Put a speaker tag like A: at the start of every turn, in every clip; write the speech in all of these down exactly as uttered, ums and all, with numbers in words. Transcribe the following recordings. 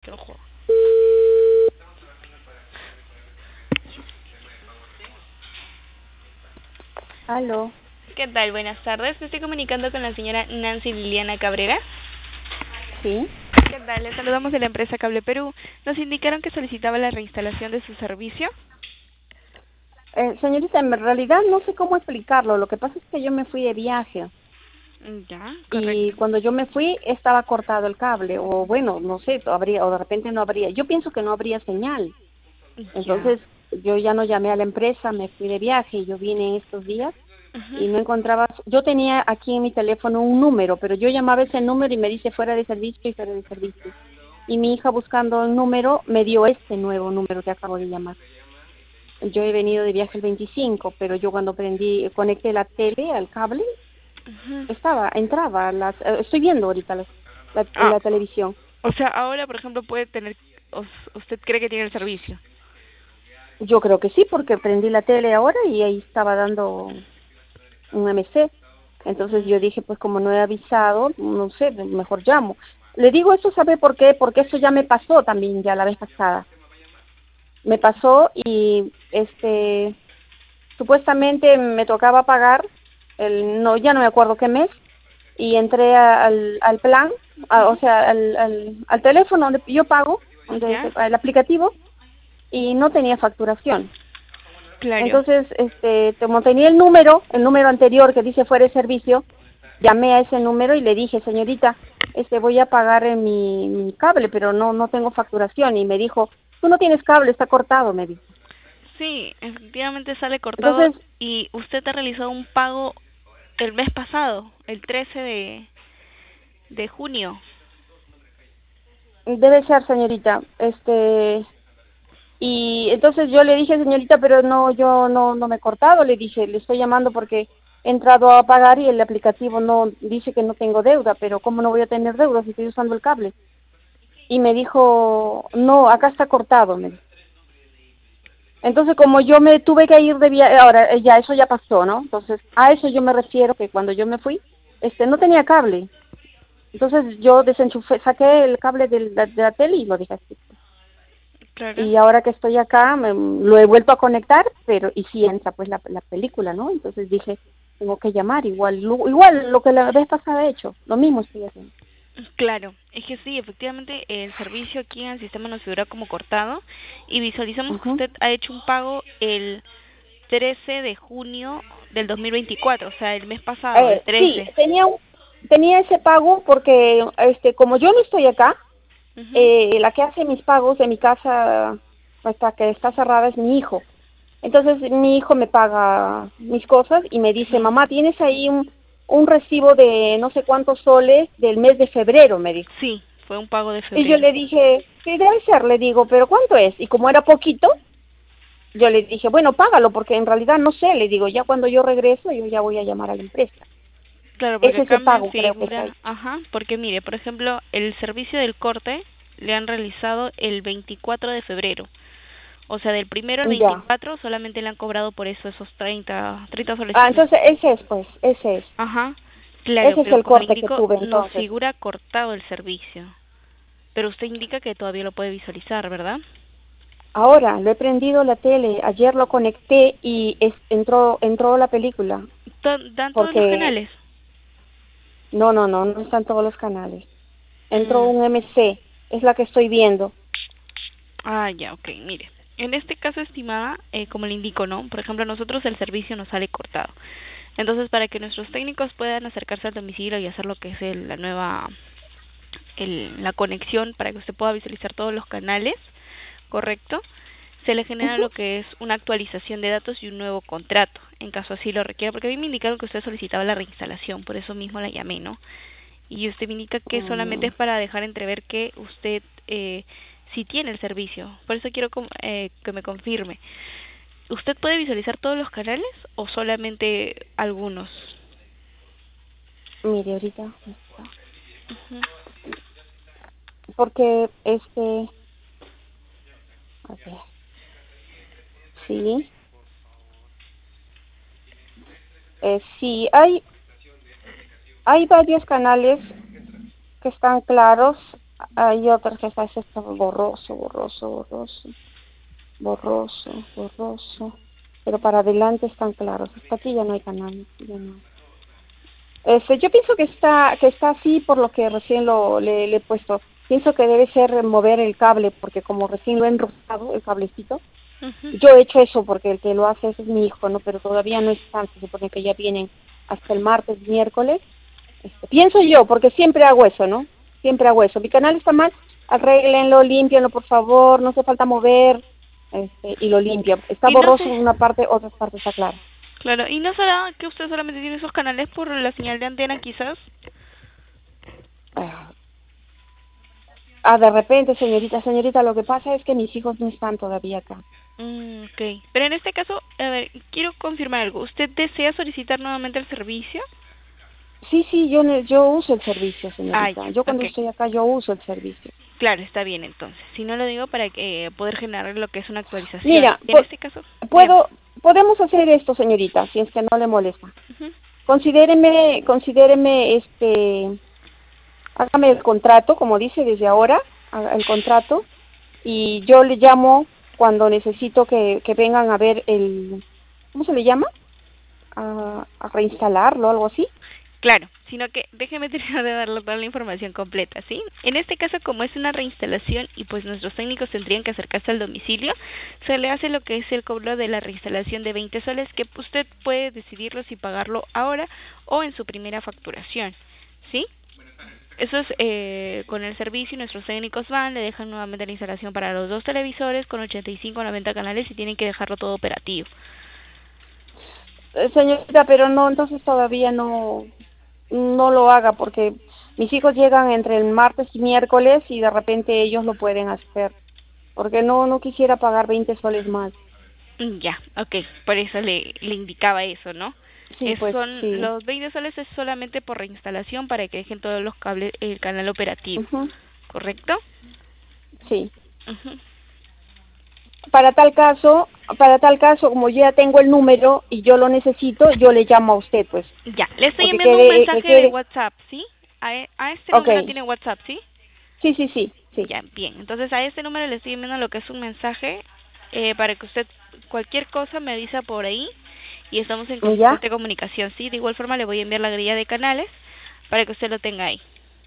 A: Qué ojo.
B: Aló.
A: ¿Qué tal? Buenas tardes. Me estoy comunicando con la señora Nancy Liliana Cabrera.
B: Sí.
A: ¿Qué tal? Le saludamos de la empresa Cable Perú. Nos indicaron que solicitaba la reinstalación de su servicio.
B: Eh, señorita, en realidad no sé cómo explicarlo. Lo que pasa es que yo me fui de viaje
A: Ya,
B: y
A: correcto.
B: cuando yo me fui estaba cortado el cable o bueno, no sé, habría o de repente no habría. Yo pienso que no habría señal.
A: Ya.
B: Entonces yo ya no llamé a la empresa, me fui de viaje y yo vine estos días
A: Ujú.
B: y no encontraba. Yo tenía aquí en mi teléfono un número, pero yo llamaba ese número y me dice fuera de servicio y fuera de servicio. Y mi hija buscando el número me dio este nuevo número que acabo de llamar. Yo he venido de viaje el veinticinco, pero yo cuando prendí, conecté la tele al cable,
A: Ujú.
B: estaba, entraba, las, eh, estoy viendo ahorita las, la,
A: Ah,
B: la televisión.
A: o sea, ahora, por ejemplo, puede tener... os- ¿Usted cree que tiene el servicio?
B: Yo creo que sí, porque prendí la tele ahora y ahí estaba dando un M C. Entonces yo
A: Mm,
B: dije, pues como no he avisado, no sé, mejor llamo. Le digo eso, ¿sabe por qué? Porque eso ya me pasó también ya la vez pasada. Me pasó y este supuestamente me tocaba pagar el no ya no me acuerdo qué mes y entré a- al, al plan, a- o
A: ujú.
B: sea, al, al, al teléfono donde yo pago, donde
A: Ya,
B: el aplicativo, y no tenía facturación.
A: claro.
B: Entonces, este, como tenía el número, el número anterior que dice fuera de servicio, llamé a ese número y le dije, señorita, este, voy a pagar en mi, mi cable, pero no, no tengo facturación. Y me dijo, tú no tienes cable, está cortado, me dijo.
A: Sí, efectivamente sale cortado
B: Entonces,
A: y usted ha realizado un pago el mes pasado, el trece de, de junio.
B: debe ser, señorita, este, y entonces yo le dije, señorita, pero no, yo no, no me he cortado, le dije, le estoy llamando porque he entrado a pagar y el aplicativo no dice que no tengo deuda, pero ¿cómo no voy a tener deuda si estoy usando el cable? Y me dijo, no, acá está cortado, me dijo. Entonces, como yo me tuve que ir de viaje, ahora eh, ya eso ya pasó, ¿no? Entonces, a eso yo me refiero que cuando yo me fui, este, no tenía cable. Entonces, yo desenchufé, saqué el cable del- de, de la tele y lo dejé así.
A: Claro.
B: Y ahora que estoy acá, me, lo he vuelto a conectar, pero, y sí entra pues la, la película, ¿no? Entonces dije, tengo que llamar, igual, lo, igual lo que la vez pasada he hecho, lo mismo estoy haciendo.
A: Claro, es que sí, efectivamente el servicio aquí en el sistema nos figura como cortado y visualizamos que
B: Ujú.
A: usted ha hecho un pago el trece de junio del dos mil veinticuatro, o sea, el mes pasado, el
B: Eh, sí,
A: trece.
B: tenía un, tenía ese pago porque, este, como yo no estoy acá,
A: Ujú.
B: eh, la que hace mis pagos de mi casa hasta que está cerrada es mi hijo. Entonces mi hijo me paga mis cosas y me dice,
A: Sí,
B: mamá, ¿tienes ahí un, un recibo de no sé cuántos soles del mes de febrero? Me dijo.
A: sí, fue un pago de
B: Y yo
A: febrero.
B: le dije, sí, debe ser, le digo, pero ¿cuánto es? Y como era poquito, yo le dije, bueno, págalo, porque en realidad no sé, le digo, ya cuando yo regreso, yo ya voy a llamar a la empresa.
A: Claro, porque
B: Ese es
A: acá
B: el
A: me
B: pago, creo que está
A: figura,
B: ahí.
A: ajá, porque mire, por ejemplo, el servicio del corte le han realizado el veinticuatro de febrero. O sea, del primero al
B: Ya.
A: veinticuatro solamente le han cobrado por eso esos treinta, treinta
B: Ah,
A: solecitos.
B: entonces ese es, pues, ese es.
A: Ajá, claro,
B: Ese es
A: pero
B: el
A: como le
B: corte que
A: indico,
B: tuve
A: nos
B: entonces.
A: figura cortado el servicio. Pero usted indica que todavía lo puede visualizar, ¿verdad?
B: Ahora, lo he prendido la tele, ayer lo conecté y es, entró, entró la película,
A: To- ¿Dan todos los
B: porque,
A: canales?
B: no, no, no, no están todos los canales. Entró
A: Mm.
B: un M C, es la que estoy viendo.
A: Ah, ya, ok, mire. En este caso, estimada, eh, como le indico, ¿no? Por ejemplo, a nosotros el servicio nos sale cortado. Entonces, para que nuestros técnicos puedan acercarse al domicilio y hacer lo que es el- la nueva, el- la conexión para que usted pueda visualizar todos los canales, ¿correcto? Se le genera
B: Ujú.
A: lo que es una actualización de datos y un nuevo contrato, en caso así lo requiera, porque a mí me indicaron que usted solicitaba la reinstalación, por eso mismo la llamé, ¿no? Y usted me indica que solamente
B: Mm,
A: es para dejar entrever que usted eh, sí tiene el servicio. Por eso quiero com- eh, que me confirme. ¿Usted puede visualizar todos los canales o solamente algunos?
B: mire, ahorita está.
A: Ujú.
B: Porque, este, a ver, sí, eh, sí, hay, hay varios canales que están claros. Hay otra que está esto borroso, borroso, borroso, borroso, borroso. Pero para adelante están claros. Hasta aquí ya no hay canal. Ya no. Este, yo pienso que está que está así por lo que recién lo le, le he puesto. Pienso que debe ser mover el cable porque como recién lo he enroscado el cablecito.
A: Ujú.
B: Yo he hecho eso porque el que lo hace ese es mi hijo, ¿no? Pero todavía no están, se supone que ya vienen hasta el martes, miércoles. Este, pienso yo, porque siempre hago eso, ¿no? Siempre hago eso. Mi canal está mal, arréglenlo, límpienlo, por favor, no hace falta mover, este, y lo limpio. Está
A: Y no
B: borroso
A: sé,
B: en una parte, otra parte está clara.
A: claro, ¿y no será que usted solamente tiene esos canales por la señal de antena quizás?
B: Ah, ah, de repente, señorita, señorita, lo que pasa es que mis hijos no están todavía acá.
A: Mm, ok, pero en este caso, a ver, quiero confirmar algo. ¿Usted desea solicitar nuevamente el servicio?
B: Sí, sí, yo ne- yo uso el servicio,
A: Ah,
B: señorita.
A: ya,
B: Yo cuando
A: ok.
B: estoy acá, yo uso el servicio.
A: Claro, está bien entonces. Si no lo digo para que eh, poder generar lo que es una actualización.
B: Mira,
A: Y en
B: pu-
A: este caso, dígame.
B: puedo, podemos hacer esto, señorita, si es que no le molesta.
A: Ujú.
B: Considéreme, considéreme, este, hágame el contrato, como dice desde ahora, haga el contrato, y yo le llamo cuando necesito que, que vengan a ver el, ¿cómo se le llama? A, a reinstalarlo, algo así.
A: Claro, sino que déjeme terminar de darle toda la información completa, ¿sí? En este caso, como es una reinstalación y pues nuestros técnicos tendrían que acercarse al domicilio, se le hace lo que es el cobro de la reinstalación de veinte soles, que usted puede decidirlo si pagarlo ahora o en su primera facturación, ¿sí? Eso es eh, con el servicio, nuestros técnicos van, le dejan nuevamente la instalación para los dos televisores con ochenta y cinco o noventa canales y tienen que dejarlo todo operativo.
B: Eh, señorita, pero no, entonces todavía no, no lo haga porque mis hijos llegan entre el martes y miércoles y de repente ellos lo pueden hacer, porque no, no quisiera pagar veinte soles más.
A: Mm, ya, ok, por eso le, le indicaba eso, ¿no?
B: Sí,
A: Es,
B: pues
A: son
B: sí.
A: los veinte soles es solamente por reinstalación para que dejen todos los cables, el canal operativo,
B: Ujú,
A: ¿correcto?
B: sí.
A: Ujú.
B: Para tal caso, para tal caso, como yo ya tengo el número y yo lo necesito, yo le llamo a usted, pues,
A: Ya, le estoy
B: o que
A: enviando un
B: quede, que
A: mensaje de
B: quede.
A: WhatsApp, ¿sí? A, e- a este número
B: Okay.
A: tiene WhatsApp, ¿sí?
B: Sí, sí, sí, sí.
A: Ya, bien. Entonces a este número le estoy enviando lo que es un mensaje eh, para que usted cualquier cosa me avisa por ahí y estamos en
B: ¿Ya?
A: constante comunicación, ¿sí? De igual forma le voy a enviar la grilla de canales para que usted lo tenga ahí.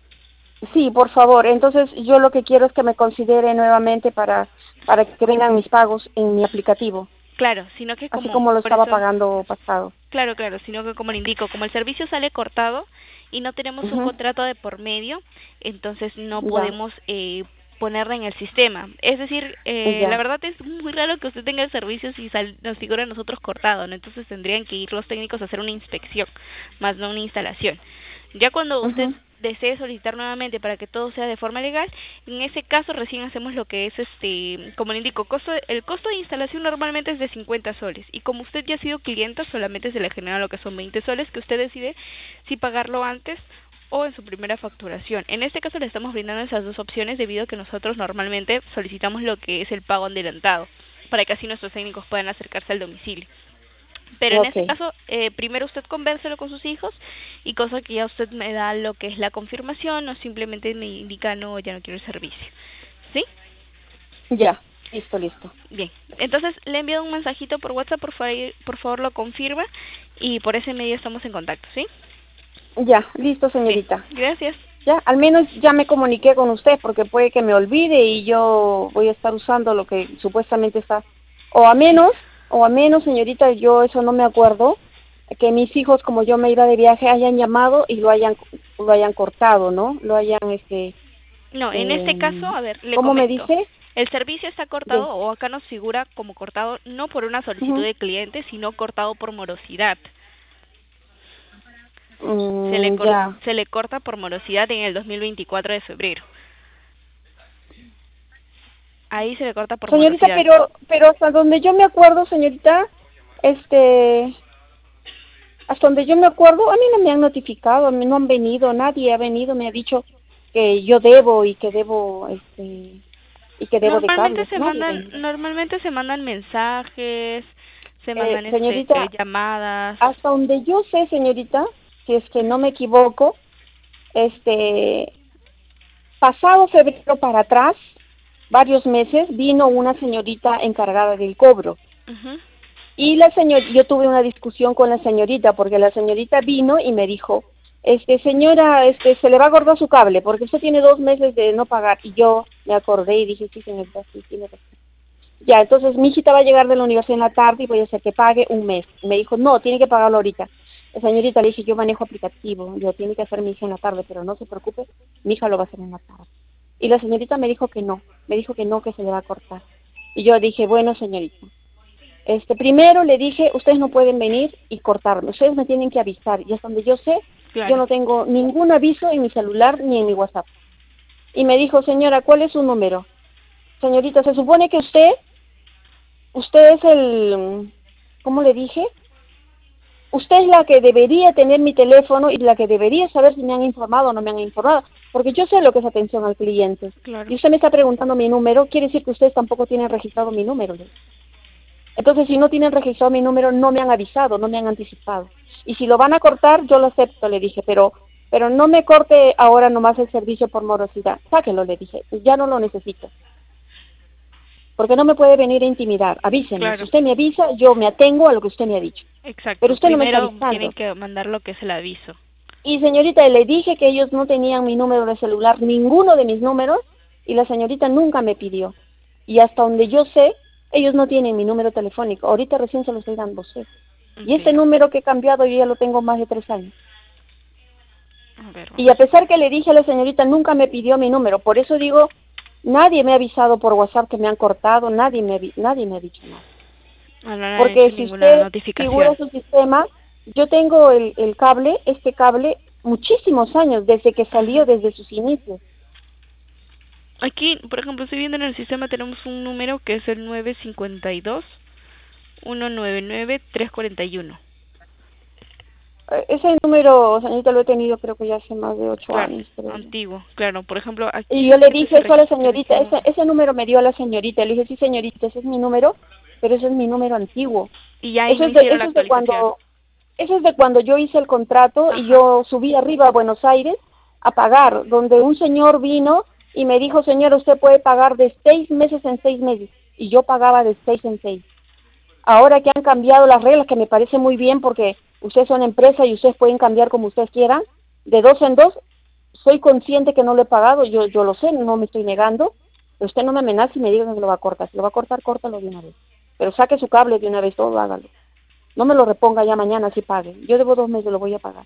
B: Sí, por favor. Entonces, yo lo que quiero es que me considere nuevamente para para que vengan mis pagos en mi aplicativo,
A: Claro, sino que
B: así
A: como,
B: como lo
A: por
B: estaba
A: eso,
B: pagando pasado.
A: claro, claro, sino que como le indico, como el servicio sale cortado y no tenemos un
B: Ujú,
A: contrato de por medio, entonces no
B: ya,
A: podemos eh, ponerla en el sistema. Es decir, eh, la
B: ya.
A: verdad es muy raro que usted tenga el servicio si sal, nos figura a nosotros cortado, ¿no? Entonces tendrían que ir los técnicos a hacer una inspección, más no una instalación. Ya cuando usted
B: Ujú,
A: desee solicitar nuevamente para que todo sea de forma legal, en ese caso recién hacemos lo que es este, como le indico, costo de- el costo de instalación normalmente es de cincuenta soles y como usted ya ha sido clienta solamente se le genera lo que son veinte soles que usted decide si pagarlo antes o en su primera facturación. En este caso le estamos brindando esas dos opciones debido a que nosotros normalmente solicitamos lo que es el pago adelantado para que así nuestros técnicos puedan acercarse al domicilio. Pero en este
B: okay.
A: caso, eh, primero usted convérselo con sus hijos y cosa que ya usted me da lo que es la confirmación o simplemente me indica no, ya no quiero el servicio. ¿Sí?
B: Ya. Listo, listo.
A: Bien. Entonces le he enviado un mensajito por WhatsApp, por favor, por favor lo confirma y por ese medio estamos en contacto, ¿sí?
B: Ya, listo,
A: Bien.
B: señorita.
A: Gracias.
B: Ya, al menos ya me comuniqué con usted porque puede que me olvide y yo voy a estar usando lo que supuestamente está. O a menos, o a menos, señorita, yo eso no me acuerdo, que mis hijos, como yo me iba de viaje, hayan llamado y lo hayan lo hayan cortado, ¿no? Lo hayan, este,
A: No, en este caso,
B: eh,
A: a ver, le
B: ¿cómo me
A: comento.
B: dice?
A: El servicio está cortado
B: De,
A: o acá nos figura como cortado no por una solicitud
B: ujú,
A: de cliente, sino cortado por morosidad. Se le
B: mm,
A: cor
B: ya.
A: se le corta por morosidad en el dos mil veinticuatro de febrero. Ahí se le corta por
B: Señorita,
A: morosidad.
B: pero, pero hasta donde yo me acuerdo, señorita, este, hasta donde yo me acuerdo, a mí no me han notificado, a mí no han venido, nadie ha venido, me ha dicho que yo debo y que debo, este, y que debo de
A: Normalmente
B: cables,
A: se
B: nadie ha
A: mandan,
B: venido.
A: normalmente se mandan mensajes, se
B: Eh,
A: mandan este
B: señorita,
A: llamadas.
B: hasta donde yo sé, señorita, si es que no me equivoco, este, pasado febrero para atrás, varios meses, vino una señorita encargada del cobro.
A: Ujú.
B: Y la señor, yo tuve una discusión con la señorita, porque la señorita vino y me dijo, este señora, este se le va a acordar su cable, porque usted tiene dos meses de no pagar. Y yo me acordé y dije, sí señorita, sí, tiene razón. Ya, entonces mi hijita va a llegar de la universidad en la tarde y voy a hacer que pague un mes. Me dijo, no, tiene que pagarlo ahorita. La señorita le dije, yo manejo aplicativo, yo tiene que hacer mi hija en la tarde, pero no se preocupe, mi hija lo va a hacer en la tarde. Y la señorita me dijo que no, me dijo que no, que se le va a cortar. Y yo dije, bueno señorita, este primero le dije, ustedes no pueden venir y cortarme, ustedes me tienen que avisar. Y hasta donde yo sé, yo
A: Claro.
B: no tengo ningún aviso en mi celular ni en mi WhatsApp. Y me dijo, señora, ¿cuál es su número? Señorita, se supone que usted Usted es el, ¿cómo le dije? Usted es la que debería tener mi teléfono y la que debería saber si me han informado o no me han informado, porque yo sé lo que es atención al cliente.
A: Claro.
B: Y usted me está preguntando mi número, quiere decir que ustedes tampoco tienen registrado mi número. ¿Le? Entonces, si no tienen registrado mi número, no me han avisado, no me han anticipado. Y si lo van a cortar, yo lo acepto, le dije, pero pero no me corte ahora nomás el servicio por morosidad. Sáquelo, le dije, ya no lo necesito. Porque no me puede venir a intimidar, avíseme. Si
A: Claro.
B: usted me avisa, yo me atengo a lo que usted me ha dicho. Pero
A: Exacto.
B: usted no me está
A: Primero
B: avisando.
A: tienen que mandar lo que es el aviso.
B: Y señorita, le dije que ellos no tenían mi número de celular, ninguno de mis números, y la señorita nunca me pidió. Y hasta donde yo sé, ellos no tienen mi número telefónico. Ahorita recién se lo estoy dando a usted. Y este
A: Okay.
B: número que he cambiado yo ya lo tengo más de tres años.
A: A ver,
B: Y a
A: vamos.
B: pesar que le dije a la señorita, nunca me pidió mi número. Por eso digo, nadie me ha avisado por WhatsApp que me han cortado, nadie me, avi- nadie me ha dicho nada.
A: No, no han hecho
B: Porque si
A: ninguna
B: usted figura
A: notificación.
B: su sistema, yo tengo el, el cable, este cable, muchísimos años, desde que salió,
A: Ujú.
B: desde sus inicios.
A: Aquí, por ejemplo, estoy viendo en el sistema tenemos un número que es el nueve cinco dos, uno nueve nueve, tres cuatro uno.
B: Eh, Ese número, señorita, lo he tenido creo que ya hace más de ocho
A: Claro,
B: años, creo yo.
A: antiguo. Claro, por ejemplo,
B: Y
A: aquí
B: yo le
A: este se
B: dije eso a la señorita,
A: registró.
B: ese, ese número me dio a la señorita. Le dije, sí, señorita, ese es mi número, pero ese es mi número antiguo.
A: Y ya ahí
B: Eso
A: no
B: es de,
A: hicieron la
B: eso es de
A: actualización.
B: cuando, eso es de cuando yo hice el contrato y
A: Ajá.
B: yo subí arriba a Buenos Aires a pagar, donde un señor vino y me dijo, señora, usted puede pagar de seis meses en seis meses. Y yo pagaba de seis en seis. Ahora que han cambiado las reglas, que me parece muy bien porque ustedes son empresa y ustedes pueden cambiar como ustedes quieran, de dos en dos, soy consciente que no lo he pagado, yo yo lo sé, no me estoy negando, pero usted no me amenace y me diga que lo va a cortar. Si lo va a cortar, córtalo de una vez. Pero saque su cable de una vez, todo hágalo. No me lo reponga ya mañana si pague. Yo debo dos meses, lo voy a pagar.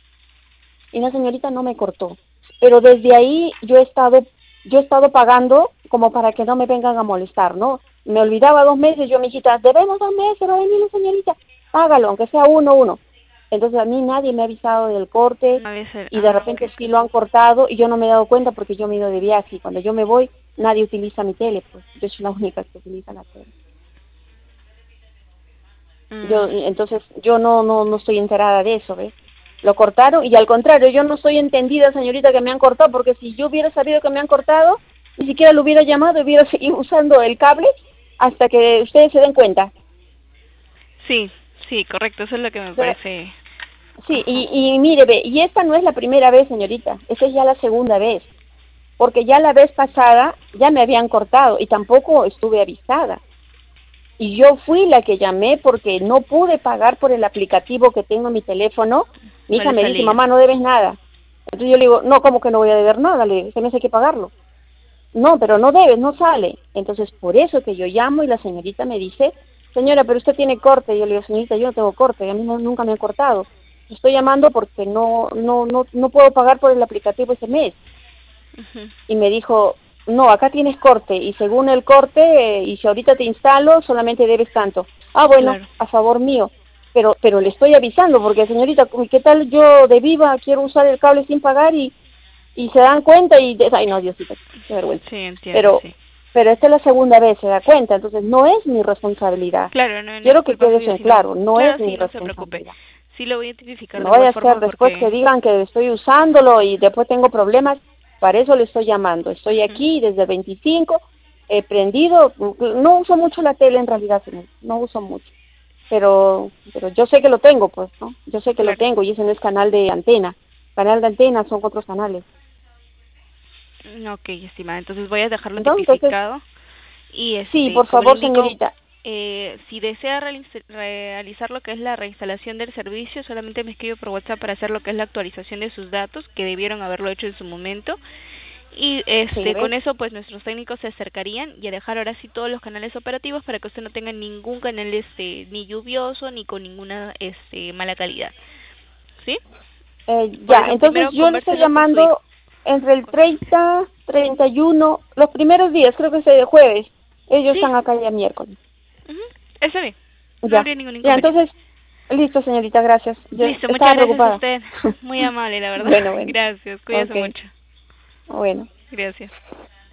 B: Y la señorita no me cortó. Pero desde ahí yo he estado, yo he estado pagando como para que no me vengan a molestar, ¿no? Me olvidaba dos meses, yo, mi hijita, debemos dos meses, va a venir la señorita, págalo, aunque sea uno, uno. Entonces a mí nadie me ha avisado del corte
A: Una vez el-
B: y de
A: ah, ok,
B: repente sí
A: ok.
B: lo han cortado y yo no me he dado cuenta porque yo me he ido de viaje y cuando yo me voy nadie utiliza mi tele, pues yo soy la única que utiliza la tele. Yo,
A: Mm,
B: entonces yo no, no, no estoy enterada de eso, ¿ves? Lo cortaron y al contrario, yo no estoy entendida, señorita, que me han cortado, porque si yo hubiera sabido que me han cortado, ni siquiera lo hubiera llamado y hubiera seguido usando el cable hasta que ustedes se den cuenta.
A: sí, sí, correcto, eso es lo que me
B: Pero,
A: parece.
B: sí,
A: Ajá.
B: y, y mire, ve, y esta no es la primera vez, señorita, esta es ya la segunda vez, porque ya la vez pasada ya me habían cortado y tampoco estuve avisada. Y yo fui la que llamé porque no pude pagar por el aplicativo que tengo en mi teléfono. Mi
A: No
B: hija
A: le
B: me dice,
A: salía.
B: mamá, no debes nada. Entonces yo le digo, no, ¿cómo que no voy a deber nada? Le digo, se me hace que pagarlo. No, pero no debes, no sale. Entonces por eso que yo llamo y la señorita me dice, señora, pero usted tiene corte. Yo le digo, señorita, yo no tengo corte, a mí no- nunca me han cortado. Estoy llamando porque no, no, no, no puedo pagar por el aplicativo ese mes.
A: Ujú.
B: Y me dijo, no, acá tienes corte y según el corte, eh, y si ahorita te instalo, solamente debes tanto. Ah, bueno,
A: Claro.
B: a favor mío, pero pero le estoy avisando porque señorita, ¿qué tal yo de viva quiero usar el cable sin pagar y, y se dan cuenta y, de, ay no, Diosito, qué vergüenza.
A: Sí, entiendo,
B: Pero
A: sí.
B: pero esta es la segunda vez, se da cuenta, entonces no es mi responsabilidad.
A: Claro, no, no es
B: Quiero que
A: culpa
B: quede eso
A: suya,
B: en
A: sino...
B: claro, no es
A: Claro,
B: mi
A: sí, no se preocupe.
B: responsabilidad.
A: Sí lo voy a identificar
B: No
A: de
B: vaya
A: igual
B: a ser
A: forma
B: después que
A: porque...
B: digan que estoy usándolo y después tengo problemas. Para eso le estoy llamando. Estoy
A: Ujú.
B: aquí desde el veinticinco, he prendido. No uso mucho la tele en realidad, señor. No uso mucho. Pero pero yo sé que lo tengo, pues, ¿no? Yo sé que lo
A: Claro.
B: tengo y ese no es canal de antena. Canal de antena son otros canales.
A: Mm, Ok, estimada, entonces voy a dejarlo
B: ¿no? Entonces,
A: tipificado y
B: sí,
A: este,
B: por
A: como le
B: favor,
A: indico,
B: señorita.
A: eh, si desea realiz- realizar lo que es la reinstalación del servicio, solamente me escribe por WhatsApp para hacer lo que es la actualización de sus datos, que debieron haberlo hecho en su momento. Y este,
B: Sí,
A: con eso pues nuestros técnicos se acercarían y a dejar ahora sí todos los canales operativos para que usted no tenga ningún canal este ni lluvioso ni con ninguna este mala calidad. ¿Sí?
B: eh,
A: Por
B: ya,
A: eso
B: entonces
A: primero
B: yo le estoy
A: convérselo con su hijo.
B: llamando entre el
A: Con su hijo.
B: treinta, treinta y uno, los primeros días, creo que es el jueves. Ellos
A: Sí.
B: están acá ya miércoles.
A: Ujú, está bien. No
B: Ya,
A: habría ningún
B: ya,
A: inconveniente.
B: entonces, listo, señorita, gracias. Yo
A: Listo, muchas
B: estaba
A: gracias a
B: preocupada.
A: usted. Muy amable, la verdad.
B: Bueno, bueno,
A: Gracias, cuídese
B: ok,
A: mucho.
B: bueno.
A: Gracias.